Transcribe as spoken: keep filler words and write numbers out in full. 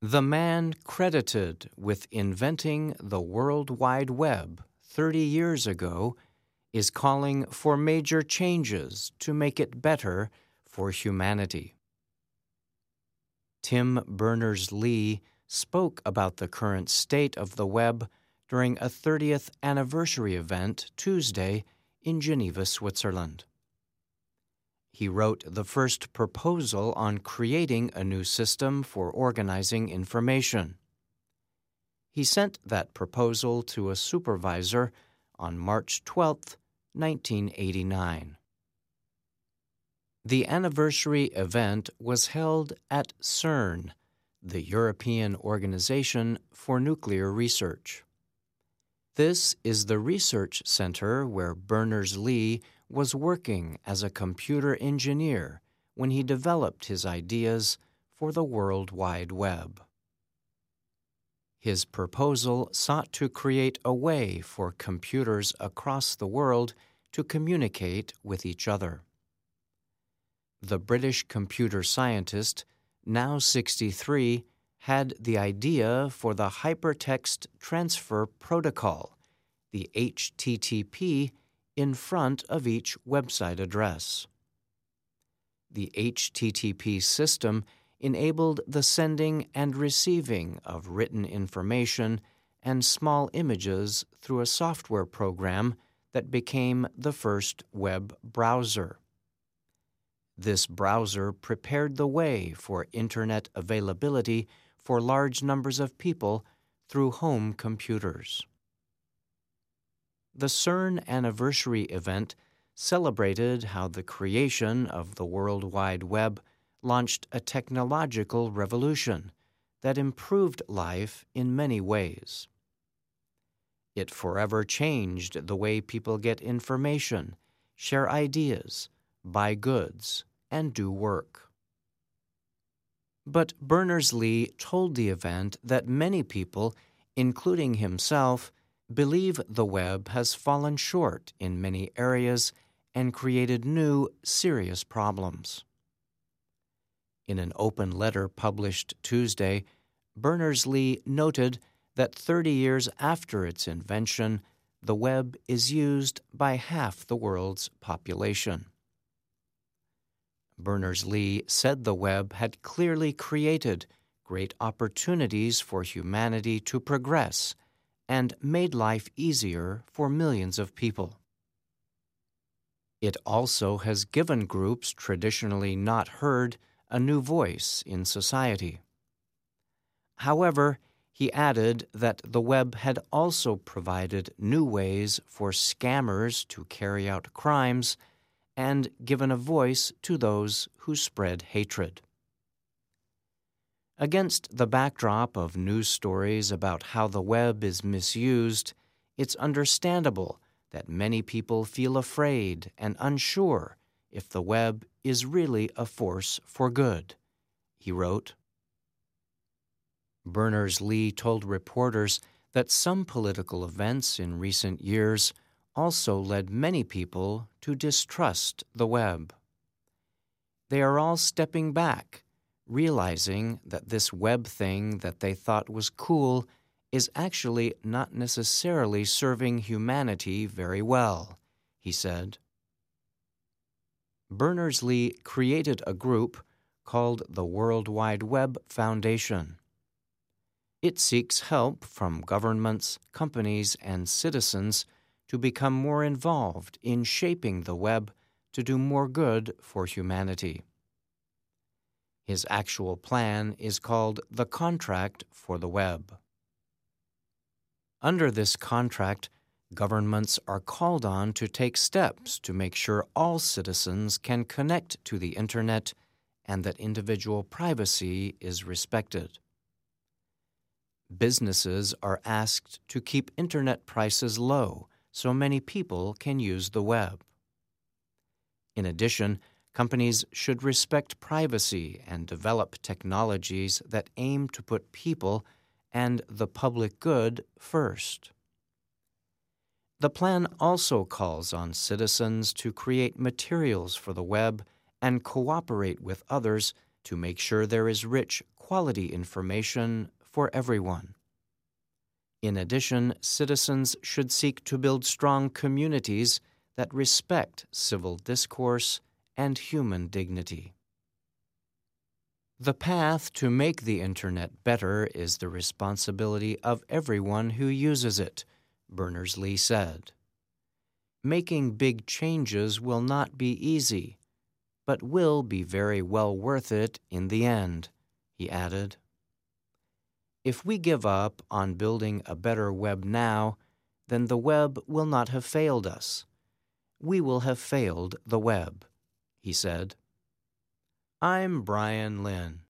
The man credited with inventing the World Wide Web thirty years ago is calling for major changes to make it better for humanity. Tim Berners-Lee spoke about the current state of the web during a thirtieth anniversary event Tuesday in Geneva, Switzerland. He wrote the first proposal on creating a new system for organizing information. He sent that proposal to a supervisor on March twelfth, nineteen eighty-nine. The anniversary event was held at CERN, the European Organization for Nuclear Research. This is the research center where Berners-Lee was working as a computer engineer when he developed his ideas for the World Wide Web. His proposal sought to create a way for computers across the world to communicate with each other. The British computer scientist, now sixty-three, had the idea for the Hypertext Transfer Protocol, the H T T P, in front of each website address. The H T T P system enabled the sending and receiving of written information and small images through a software program that became the first web browser. This browser prepared the way for Internet availability for large numbers of people through home computers. The CERN anniversary event celebrated how the creation of the World Wide Web launched a technological revolution that improved life in many ways. It forever changed the way people get information, share ideas, buy goods, and do work. But Berners-Lee told the event that many people, including himself, believe the web has fallen short in many areas and created new, serious problems. In an open letter published Tuesday, Berners-Lee noted that thirty years after its invention, the web is used by half the world's population. Berners-Lee said the web had clearly created great opportunities for humanity to progress and made life easier for millions of people. It also has given groups traditionally not heard a new voice in society. However, he added that the web had also provided new ways for scammers to carry out crimes and given a voice to those who spread hatred. Against the backdrop of news stories about how the web is misused, it's understandable that many people feel afraid and unsure if the web is really a force for good, he wrote. Berners-Lee told reporters that some political events in recent years also led many people to distrust the web. They are all stepping back, realizing that this web thing that they thought was cool is actually not necessarily serving humanity very well, he said. Berners-Lee created a group called the World Wide Web Foundation. It seeks help from governments, companies, and citizens to become more involved in shaping the web to do more good for humanity. His actual plan is called the Contract for the Web. Under this contract, governments are called on to take steps to make sure all citizens can connect to the Internet and that individual privacy is respected. Businesses are asked to keep Internet prices low so many people can use the web. In addition, companies should respect privacy and develop technologies that aim to put people and the public good first. The plan also calls on citizens to create materials for the web and cooperate with others to make sure there is rich quality information for everyone. In addition, citizens should seek to build strong communities that respect civil discourse and human dignity. The path to make the Internet better is the responsibility of everyone who uses it, Berners-Lee said. Making big changes will not be easy, but will be very well worth it in the end, he added. If we give up on building a better web now, then the web will not have failed us. We will have failed the web, he said. I'm Brian Lynn.